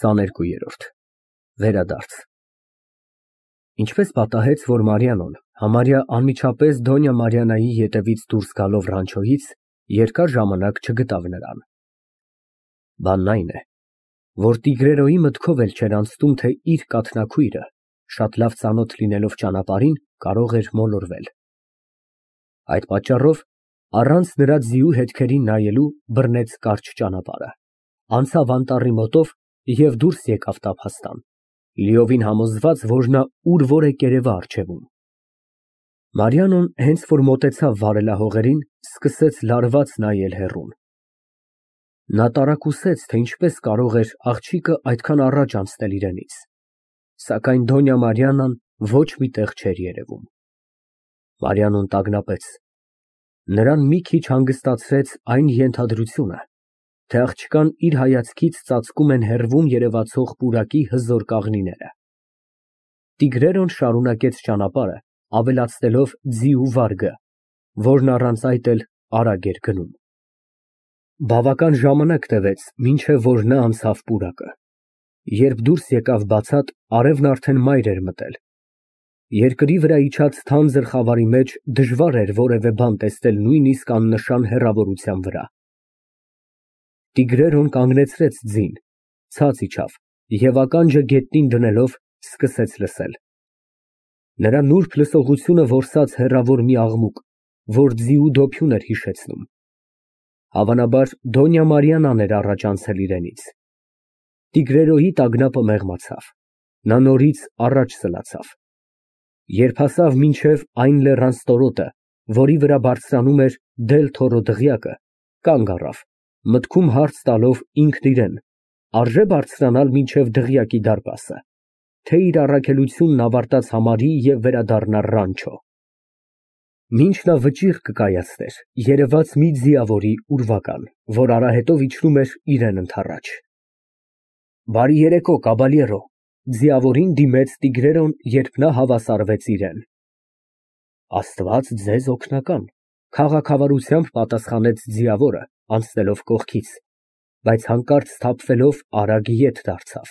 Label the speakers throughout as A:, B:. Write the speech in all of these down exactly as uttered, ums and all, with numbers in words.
A: քսաներկուերորդ Վերադարձ Ինչպես պատահեց, որ Մարիանոն համարյա անմիջապես Դոնյա Մարիաննայի ետևից դուրս գալով Ռանչոյից երկար ժամանակ չգտավ նրան։ Բանն այն է, որ Տիգրերոյի մտքով էլ չէր անցնում, թե իր կաթնաքույրը, շատ լավ ծանոթ լինելով ճանապարհին, կարող էր մոլորվել։ Այդ պատճառով, առանց նրա ձիու հետքերին նայելու, բռնեց կարճ ճանապարհը, անցավ անտառի մոտով և դուրս եկավ տափաստան, լիովին համոզված, որ նա ուր որ է կերևա առջևում։ Մարիանոն հենց որ մոտեցավ վարելահողերին, սկսեց լարված նայել հեռուն։ Նա տարակուսեց, թե ինչպես կարող էր աղջիկը այդքան առաջ անցնել իրենից, սակայն Դոնյա Մարիաննան ոչ մի տեղ չէր երևում։ Մարիանոն տագնապեց։ Նրան մի քիչ հանգստացրեց այն ենթադրությունը, թե աղջկան իր հայացքից ծածկում են հեռվում երևացող պուրակի հզոր կաղնիները։ Տիգրերոն շարունակեց ճանապարհը, ավելացնելով ձիու վարգը, որն առանց այդ էլ արագ էր գնում։ Բավական ժամանակ տևեց, մինչև որ նա անցավ պուրակը։ Երբ դուրս եկավ բացատ, արևն արդեն մայր էր մտել։ Երկրի վրա իջած թանձր խավարի մեջ դժվար էր որևէ բան տեսնել նույնիսկ աննշան հեռավորության վրա։ Տիգրերոն կանգնեցրեց ձին, ցած իջավ և ականջը գետնին դնելով սկսեց լսել։ Նրա նուրբ լսողությունը որսաց հեռավոր մի աղմուկ, որ ձիու դոփյուն էր հիշեցնում։ Հավանաբար Դոնյա Մարիաննան էր առաջ անցել իրենից։ Տիգրերոյի տագնապը մեղմացավ, նա նորից առաջ սլացավ։ Երբ հասավ մինչև այն լեռան ստորոտը, որի վրա բարձրանում էր Դել-Թորո դղյակը, կանգ առավ, մտքում հարց տալով ինքն իրեն, արժե բարձրանալ մինչև դղյակի դարպասը, թե իր առաքելությունն ավարտած համարի և վերադառնա Ռանչո։ Մինչ նա վճիռ կկայացներ, երևաց մի ձիավորի ուրվական, որ արահետով իջնում էր իրեն ընդառաջ։ Բարի երեկո, կաբալյերո, ձիավորին դիմեց Տիգրերոն, երբ նա հավասարվեց իրեն։ Աստված ձեզ օգնական, քաղաքավարությամբ պատասխանեց ձիավորը, անցնելով կողքից, բայց հանկարծ սթափվելով արագ ետ դարձավ։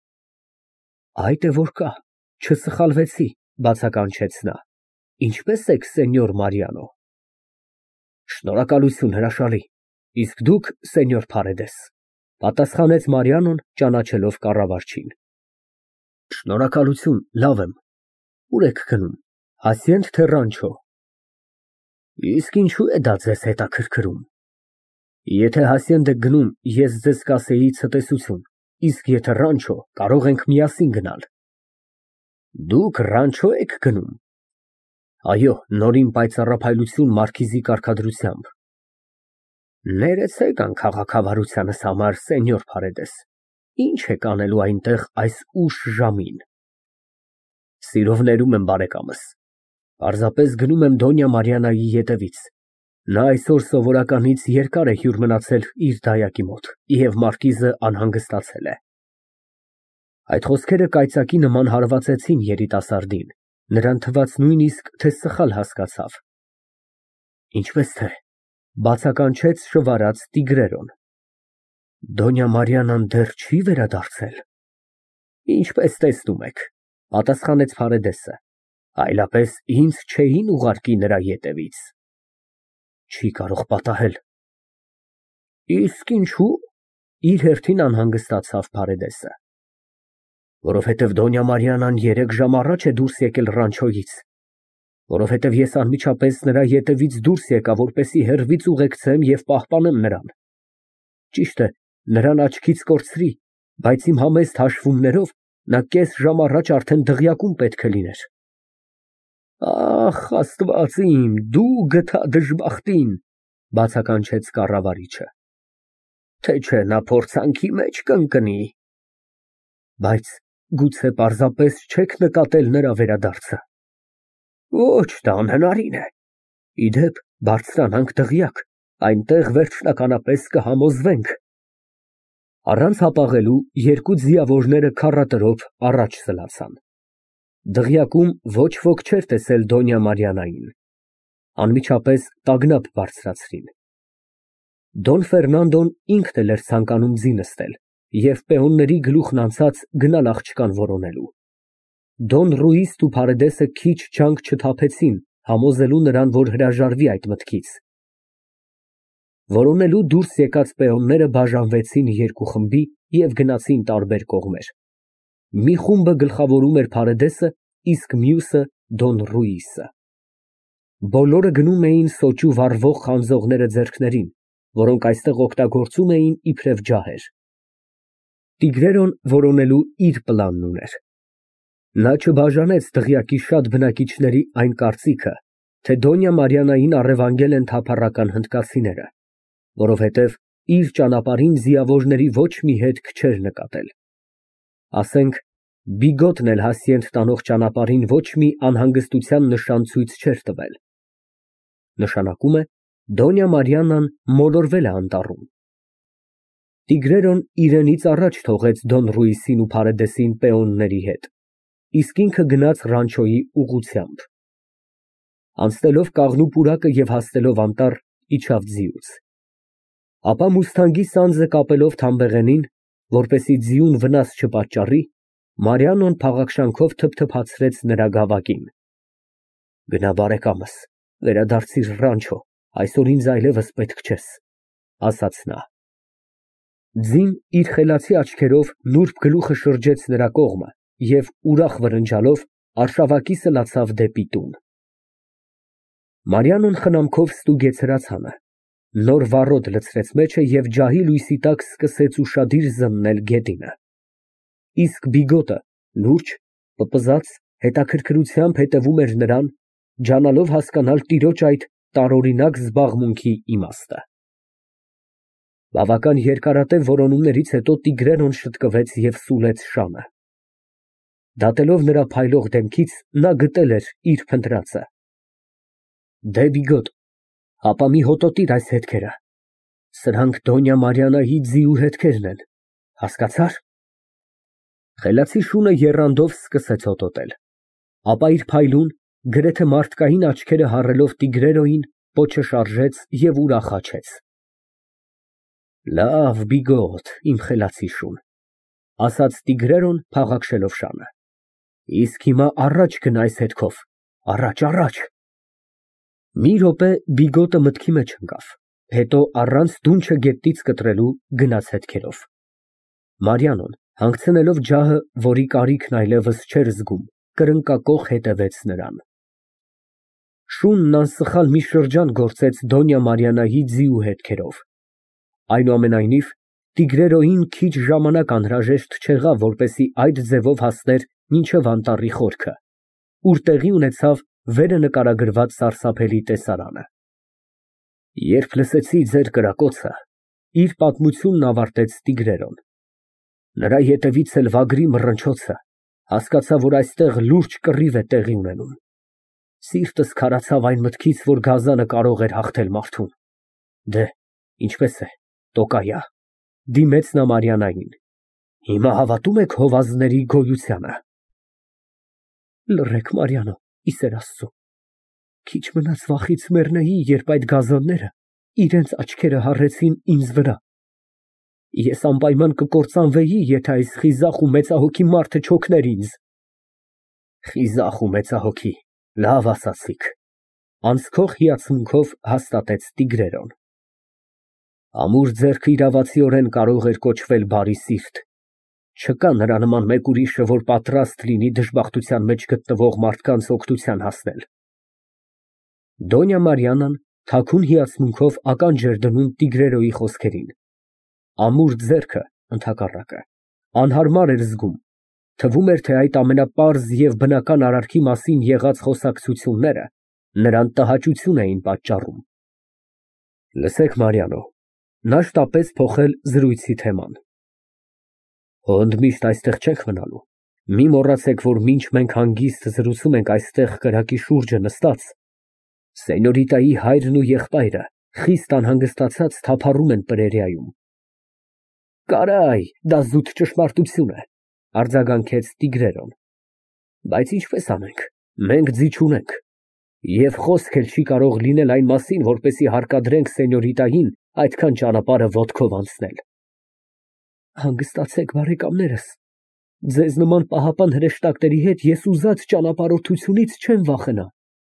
A: Այդ է որ կա, չսխալվեցի, բացականչեց նա։ Ինչպե՞ս եք, սենյոր Մարիանո։ Շնորհակալություն, հրաշալի, իսկ դուք, սենյոր Փարեդես, պատասխանեց Մարիանոն, ճանաչելով կառավարչին։ Շնորհակալություն, լավ եմ։ Ուր եք գնում, Հասիենդ թե Ռանչո։ Իսկ ինչու է դա ձեզ հետաքրքրում։ Եթե Հասիենդ եք գնում, ես ձեզ կասեի ցտեսություն, իսկ եթե Ռանչո, կարող ենք միասին գնալ։ Դուք Ռանչո եք գնում։ Այո, նորին պայծառափայլություն մարքիզի կարգադրությամբ։ Ներեցեք անքաղաքավարությանս համար, սենյոր Փարեդես, ինչ եք անելու այնտեղ այս ուշ ժամին։ Սիրով ներում եմ բարեկամս, պարզապես գնում եմ Դոնյա Մարիաննայի ետևից, նա այսօր սովորականից երկար է հյուր մնացել իր դայակի մոտ և մարկիզը անհանգստացել է։ Այդ խոսքերը կայծակի նման հարվածեցին երիտասարդին, նրան թվաց նույնիսկ, թե սխալ հասկացավ։ Ինչպես թե, բացականչեց շվարած Տիգրերոն։ Դոնյա Մարիաննան դեռ չի վերադարձել։ Ինչպես տեսնում եք, պատասխանեց Փարեդեսը, այլապես ինձ չէին ուղարկի նրա ետևից։ Չի կարող պատահել։ Իսկ ինչու՞։ Իր հերթին անհանգստացավ Փարեդեսը։ Որովհետև Դոնյա Մարիաննան երեք ժամ առաջ է դուրս եկել Ռանչոյից, որովհետև ես անմիջապես նրա ետևից դուրս եկա, որպեսզի հեռվից ուղեկցեմ և պահպանեմ նրան։ Ճիշտ է, նրան աչքից կորցրի, բայց իմ համեստ հաշվումներով նա կես ժամ առաջ արդեն դղյակում պետք է լիներ։ Ախ, Աստված իմ, դու գթա դժբախտին, բացականչեց կառավարիչը։ Թե չէ նա փորձանքի մեջ կընկնի։ Բայց գուցե պարզապես չեք նկատել նրա վերադարձը։ Ոչ, դա անհնարին է։ Ի դեպ, բարձրանանք դղյակ, այնտեղ վերջնականապես կհամոզվենք։ Առանց հապաղելու երկու ձիավորները քառատրոփ առաջ սլացան։ Դղյակում ոչ ոք չէր տեսել Դոնյա Մարիաննային։ Անմիջապես տագնապ բարձրացրին։ Դոն Ֆերնանդոն ինքն էլ էր ցանկանում ձի նստել, և պեոնների գլուխն անցած գնալ աղջկան որոնելու։ Դոն Ռուիսն ու Փարեդեսը քիչ ջանք չթափեցին, համոզելու նրան, որ հրաժարվի այդ մտքից։ Որոնելու դուրս եկած պեոնները բաժանվեցին երկու խմբի և գնացին տարբեր կողմեր։ Մի խումբը գլխավորում էր Փարեդեսը, իսկ մյուսը Դոն Ռուիսը։ Բոլորը գնում էին սոճու վառվող խանձողները ձեռքներին, որոնք այստեղ օգտագործում էին իբրև ջահեր։ Տիգրերոն որոնելու իր պլանն ուներ։ Նա չբաժանեց դղյակի շատ բնակիչների այն կարծիքը, թե Դոնյա Մարիաննային առևանգել են թափառական հնդկացիները, որովհետև իր ճանապարհին ձիավորների ոչ մի հետք չէր նկատել։ Ասենք, Բիգոտն էլ Հասիենտ տանող ճանապարհին ոչ մի անհանգստության նշան ցույց չէր տվել։ Նշանակում է, Դոնյա Մարիաննան մոլորվել է անտառում։ Տիգրերոն իրենից առաջ թողեց Դոն Ռուիսին ու Փարեդեսին պեոնների հետ, իսկ ինքը գնաց Ռանչոյի ուղղությամբ։ Անցնելով կաղնու պուրակը և հասնելով անտառ, իջավ ձիուց։ Ապա մուսթանգի սանձը կապելով թամբեղենին, որպեսզի ձիուն վնաս չպատճառի, Մարիաննան փաղաքշանքով թփթփացրեց նրա գավակին։ Գնա, բարեկամս, վերադարձիր Ռանչո, այսօր ինձ այլևս պետք չես, ասաց նա։ Ձին իր խելացի աչքերով նուրբ գլուխը շրջեց նրա կողմը և ուրախ վրնջալով արշավակիցը լացավ դեպի տուն։ Մարիաննան խնամքով ստուգեց հրացանը, նոր վառոդ լցրեց մեջը և ջահի լույսի տակ սկսեց ուշադիր զննել գետինը։ Իսկ Բիգոտը լուրջ, պպզած, հետաքրքրությամբ հետևում էր նրան, ջանալով հասկանալ տիրոջ այդ տարօրինակ զբաղմունքի իմաստը։ Բավական երկարատև որոնումներից հետո Տիգրերոն շտկվեց և սուլեց շանը։ Դատելով նրա փայլող դեմքից, նա գտել էր իր փնտրածը։ Դե Բիգոտ, հապա մի հոտոտիր այս հետքերը։ Սրանք Դոնյա Մարիաննայի ձիու հետքերն են, հասկացա՞ր։ Խելացի շունը եռանդով սկսեց հոտոտել, ապա իր փայլուն, գրեթե մարդկային աչքերը հառելով Տիգրերոյին, պոչը շարժեց և ուրախ հաչեց։ Լավ, Բիգոտ, իմ խելացի շուն, ասաց Տիգրերոն փաղաքշելով շանը։ Իսկ հիմա առաջ գնա այս հետքով, առաջ, առաջ։ Մի րոպե Բիգոտը մտքի մեջ ընկավ, հետո առանց դունչը գետնից կտրելու գնաց հետքերով։ Մարիաննան, հանգցնելով ջահը, որի կարիքն այլևս չէր զգում, կրնկակոխ հետևեց նրան։ Շունն անսխալ մի շրջան գործեց Դոնյա Մարիաննայի ձիու հետքերով։ Այնուամենայնիվ, Տիգրերոյին քիչ ժամանակ անհրաժեշտ չեղավ, որպեսզի այդ ձևով հասներ մինչև անտառի խորքը, ուր տեղի ունեցավ վերը նկարագրված սարսափելի տեսարանը։ Երբ լսեցի ձեր կրակոցը, իր պատմությունն ավարտեց Տիգրերոն։ Նրա ետևից էլ վագրի մռնչոցը, հասկացա, որ այստեղ լուրջ կռիվ է տեղի ունենում։ Սիրտս քարացավ այն մտքից, որ գազանը կարող էր հաղթել մարդուն։ Դե, ինչպես է, տոկայա, դիմեց նա Մարիաննային։ Հիմա հավատո՞ւմ եք հովազների գոյությանը։ Լռեք, Մարիաննա, ի սեր Աստծո։ Քիչ մնաց վախից մեռնեի, երբ այդ գազանները իրենց աչքերը հառեցին ինձ վրա։ Ես անպայման կկործանվեի, եթե այս խիզախ ու մեծահոգի մարդը չօգներ ինձ։ Խիզախ ու մեծահոգի, լավ ասացիք, անցքող հիացմունքով հաստատեց Տիգրերոն։ Ամուր ձեռքը իրավացիորեն կարող էր կոչվել բարի սիրտ։ Չկա նրա նման մեկ ուրիշը, որ պատրաստ լինի դժբախտության մեջ գտնվող մարդկանց օգնության հասնել։ Դոնյա Մարիաննան թաքուն հիացմունքով ականջ էր դնում Տիգրերոյի խոսքերին։ Ամուր ձեռքը, ընդհակառակը, անհարմար էր զգում, թվում էր, թե այդ ամենապարզ և բնական արարքի մասին եղած խոսակցությունները նրան տհաճություն էին պատճառում։ Լսեք, Մարիաննա, նա շտապեց փոխել զրույցի թեման։ Հո ընդմիշտ այստեղ չենք մնալու։ Մի մոռացեք, որ մինչ մենք հանգիստ զրուցում ենք այստեղ կրակի շուրջը նստած, սենյորիտայի հայրն ու եղբայրը խիստ անհանգստացած թափառում են պրերիայում։ Կարայ, դա զուտ ճշմարտություն է, արձագանքեց Տիգրերոն։ Բայց ինչպես անենք, մենք ձի չունենք, և խոսք էլ չի կարող լինել այն մասին, որպեսզի հարկադրենք սենյորիտային այդքան ճանապարհը ոտքով անցնել։ Հանգստացեք, բարեկամներս, ձեզ նման պահապան հրեշտակների հետ ես ուզած ճանապարհորդությունից չեմ վախենա։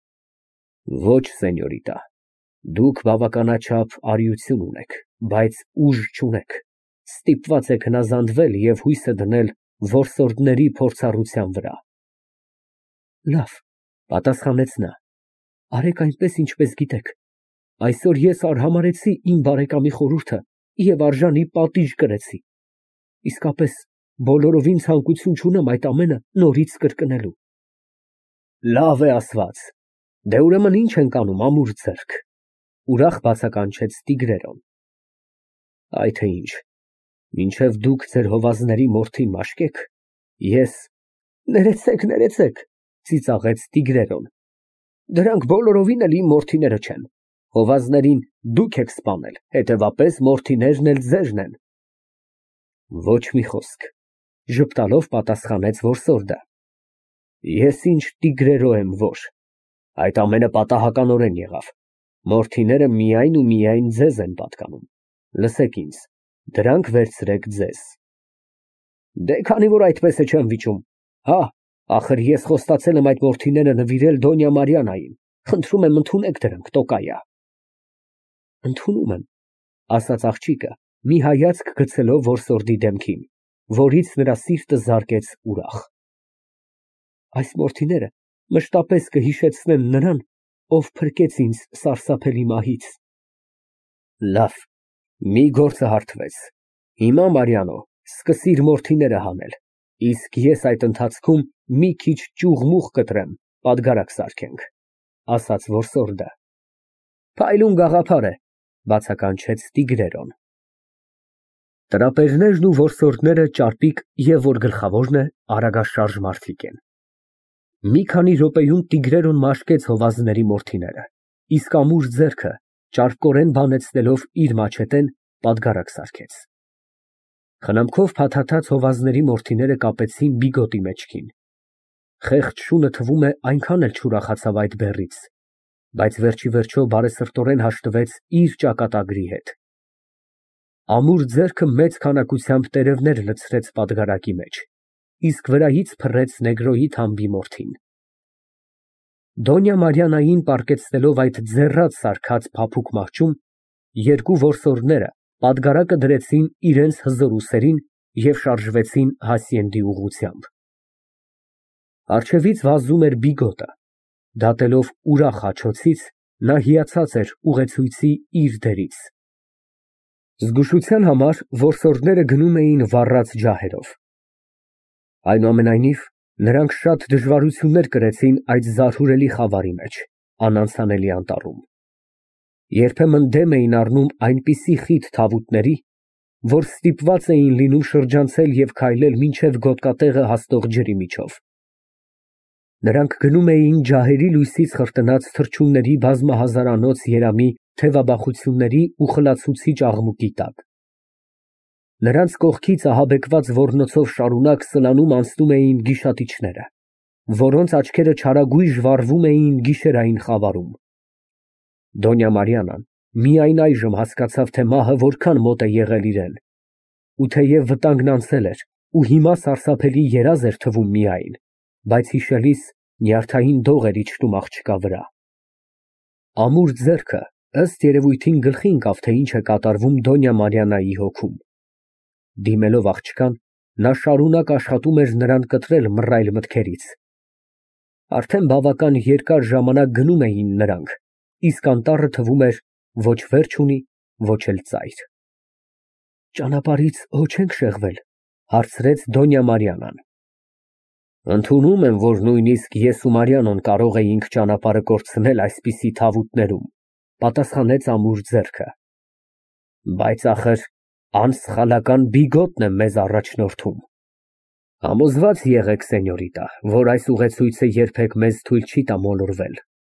A: Ոչ, սենյորիտա, դուք բավականաչափ արիություն ունեք, բայց ուժ չունեք, ստիպված եք հնազանդվել և հույսը դնել որսորդների փորձառության վրա։ Լավ, պատասխանեց նա, արեք այնպես, ինչպես գիտեք, այսօր ես արհամարհեցի իմ բարեկամի խորհուրդը և արժանի պատիժ կրեցի, իսկապես բոլորովին ցանկություն չունեմ այդ ամենը նորից կրկնելու։ Լավ է ասված, դե ուրեմն ինչ ենք անում, ամուր ձեռք, ուրախ բացականչեց Տիգրերոն։ Այ թե ինչ, մինչև դուք ձեր հովազների մորթին մաշկեք, ես… Ներեցեք, ներեցեք, ծիծաղեց Տիգրերոն, դրանք բոլորովին էլ իմ մորթիները չեն, հովազներին դուք եք սպանել, հետևապես մորթիներն էլ ձերն են։ Ոչ մի խոսք, ժպտալով պատասխանեց որսորդը։ Ես ինչ Տիգրերո եմ, որ, այդ ամենը պատահականորեն եղավ, մորթիները միայն ու միայն ձեզ են պատկանում, լսեք ինձ, դրանք վերցրեք ձեզ։ Դե քանի որ այդպես է չեմ վիճում, հա, ախր ես խոստացել եմ այդ մորթիները նվիրել Դոնյա Մարիաննային, խնդրում եմ ընդունեք դրանք, տոկայա։ Ընդունում եմ, ասաց աղջիկը, մի հայացք գցելով որսորդի դեմքին, որից նրա սիրտը զարկեց ուրախ։ Այս մորթիները մշտապես կհիշեցնեն նրան, ով փրկեց ինձ սարսափելի մահից։ Լավ, մի գործը հարթվեց, հիմա Մարիանո, սկսիր մորթիները հանել, իսկ ես այդ ընթացքում մի քիչ ճյուղ-մուղ կտրեմ, պատգարակ սարքենք, ասաց որսորդը։ Փայլուն գաղափար է, բացականչեց Տիգրերոն։ Տրապեժներն ու որսորդները ճարպիկ և որ գլխավորն է, արագաշարժ մարդիկ են։ Մի քանի րոպեում Տիգրերոն մաշկեց հովազների մորթիները, իսկ ամուր ձեռքը, ճարպկորեն բանեցնելով իր մաչետեն, պատգարակ սարքեց։ Խնամքով փաթաթած հովազների մորթիները կապեցին բիգոտի մեջքին։ Խեղճ շունը թվում է այնքան էլ չուրախացավ այդ բեռից, բայց վերջիվերջո բարեսրտորեն հաշտվեց իր ճակատագրի հետ։ Ամուր ձեռքը մեծ քանակությամբ տերևներ լցրեց պատգարակի մեջ, իսկ վրայից փռեց նեգրոյի թամբի մորթին։ Դոնյա Մարիաննային պառկեցնելով այդ ձեռած սարքած փափուկ մահճում, երկու որսորդները պատգարակը դրեցին իրենց հզոր ուսերին և շարժվեցին հասցենդի ուղղությամբ։ Առջևից վազում էր բիգոտը, դատելով ուրախ աջոցից, նա հիացած էր ուղեցույցի իր դերից։ Զգուշության համար որսորդները գնում էին վառած ջահերով։ Այնուամենայնիվ, նրանք շատ դժվարություններ կրեցին այդ զարհուրելի խավարի մեջ, անանցանելի անտառում։ Երբեմն դեմ էին առնում այնպիսի խիտ թավուտների, որ ստիպված էին լինում շրջանցել և քայլել մինչև գոտկատեղը հասնող ջրի միջով։ Նրանք գնում էին ջահերի լույսից խրտնած թռչունների բազմահազարանոց երամի թևաբախությունների ու խլացուցիչ աղմուկի տակ։ Նրանց կողքից ահաբեկված ոռնոցով շարունակ սլանում անցնում էին գիշատիչները, որոնց աչքերը չարագույժ վառվում էին գիշերային խավարում։ Դոնյա Մարիաննան միայն այժմ հասկացավ, թե մահը որքան մոտ է եղել իրան, ու թեև վտանգն անցել էր, ու հիմա սարսափելի երազ էր թվում միայն, բայց հիշելիս նյարդային դող էր իջնում աղջկա վրա։ Ամուր ձեռքը ըստ երևույթին գլխի ընկավ, թե ինչ է կատարվում Դոնյա Մարիաննայի հոգում։ Դիմելով աղջկան, նա շարունակ աշխատում էր նրան կտրել մռայլ մտքերից։ Արդեն բավական երկար ժամանակ գնում էին նրանք, իսկ անտառը թվում էր ոչ վերջ ունի, ոչ էլ ծայր։ Ճանապարհից հո չենք շեղվել, հարցրեց Դոնյա Մարիաննան։ Ընդունում եմ, որ նույնիսկ ես ու Մարիանոն կարող էինք ճանապարհը կորցնել այսպիսի թավուտներում, պատասխանեց ամուր ձեռքը։ Բայց ախր անսխալական բիգոտն է մեզ առաջնորդում։ Համոզված եղեք, սենյորիտա, որ այս ուղեցույցը երբեք մեզ թույլ չի տա մոլորվել։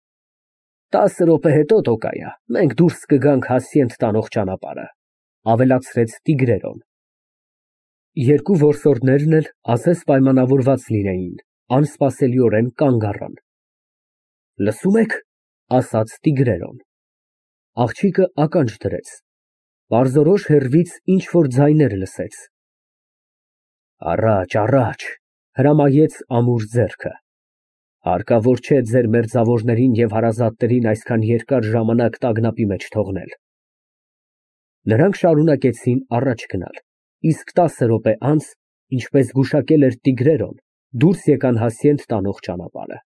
A: Տասը րոպե հետո, տոկայա, մենք դուրս կգանք Հասցենտ տանող ճանապարհը, ավելացրեց Տիգրերոն։ Երկու որսորդներն էլ ասես պայմանավորված լինեին, անսպասելիորեն կանգ առան։ Լսում եք, ասաց Տիգրերոն։ Աղջիկը ականջ դրեց, պարզորոշ հեռվից ինչ որ ձայներ լսեց, Առաջ, առաջ, հրամայեց ամուր ձեռքը։ Հարկավոր չէ ձեր մերձավորներին և հարազատներին այսքան երկար ժամանակ տագնապի մեջ թողնել։ Նրանք շարունակեցին առաջ գնալ, իսկ տասը րոպե անց, ինչպես զգուշակել էր Տիգրերոն, դուրս եկան Հասյենտ տանող ճանապարհը։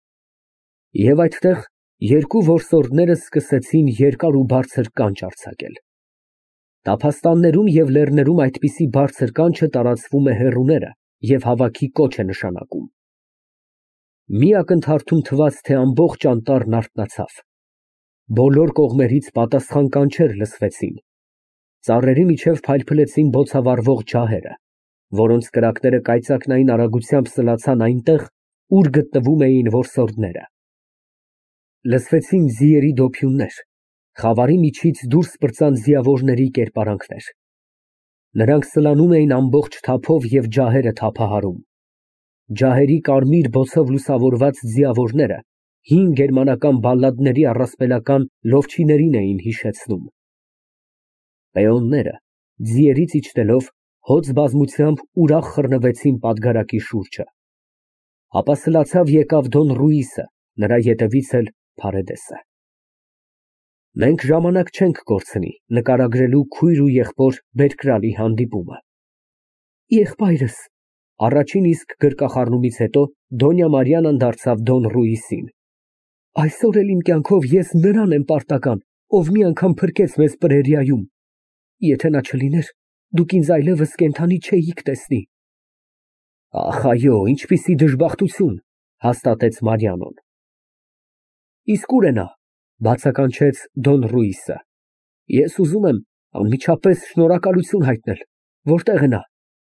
A: Եվ այդտեղ երկու որսորդները սկսեցին երկար ու բարձր կանչ արձակել։ Տափաստաններում և լեռներում այդպիսի բարձր կանչը տարածվում է հեռուները և հավաքի կոչ է նշանակում։ Մի ակնթարթում թվաց, թե ամբողջ անտառն արթնացավ։ Բոլոր կողմերից պատասխան կանչեր լսվեցին։ Ծառերի միջև փայլփլեցին բոցավառվող ջահերը, որոնց կրակները կայծակնային արագությամբ սլացան այնտեղ, ուր գտնվում էին որսորդները։ Լսվեցին ձիերի դոփյուններ, խավարի միջից դուրս պրծան ձիավորների կերպարանքներ։ Նրանք սլանում էին ամբողջ թափով և ջահերը թափահարում։ Ջահերի կարմիր բոցով լուսավորված ձիավորները հին գերմանական բալլադների առասպելական լովչիներին էին հիշեցնում։ Պեոնները, ձիերից իջնելով, հոծ բազմությամբ ուրախ խռնվեցին պատգարակի շուրջը։ Ապա սլացավ եկավ Դոն Ռուիսը, նրա ետևից էլ Փարեդեսը։ Մենք ժամանակ չենք կորցնի նկարագրելու քույր ու եղբոր Բերկրալի հանդիպումը։ Եղբայրս, առաջին իսկ գրկախառնումից հետո Դոնյա Մարիանան դարձավ Դոն Ռուիսին, այսօր էլ իմ կյանքով ես նրան եմ պարտական, ով մի անգամ փրկեց մեզ Պրերիայում։ Եթե նա չլիներ, դուք ինձ այլևս կենդանի չէիք տեսնի։ Ախ, այո, ինչպիսի դժբախտություն, հաստատեց Մարիանոն։ Իսկ ուր է նա, բացականչեց Դոն Ռուիսը։ Ես ուզում եմ անմիջապես շնորհակալություն հայտնել, որտե՞ղ է նա։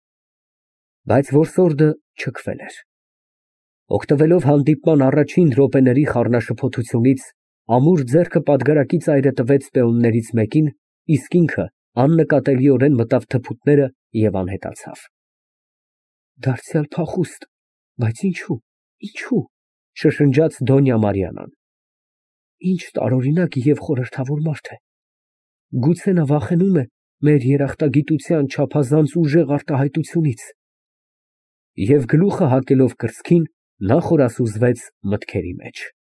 A: Բայց որսորդը չքվել էր։ Օգտվելով հանդիպման առաջին րոպեների խառնաշփոթությունից, ամուր ձեռքը պատգարակի ծայրը տվեց պեոններից մեկին, իսկ ինքը աննկատելիորեն մտավ թփուտները և անհետացավ։ Դարձյալ փախուստ, բայց ինչո՞ւ, ինչո՞ւ, շշնջաց Դոնյա Մարիանան։ Ինչ տարօրինակ և խորհրդավոր մարդ է։ Գուցե նա վախենում է մեր երախտագիտության չափազանց ուժեղ արտահայտությունից։ Եվ գլուխը հակելով կրծքին, նա խորասուզվեց մտքերի մեջ։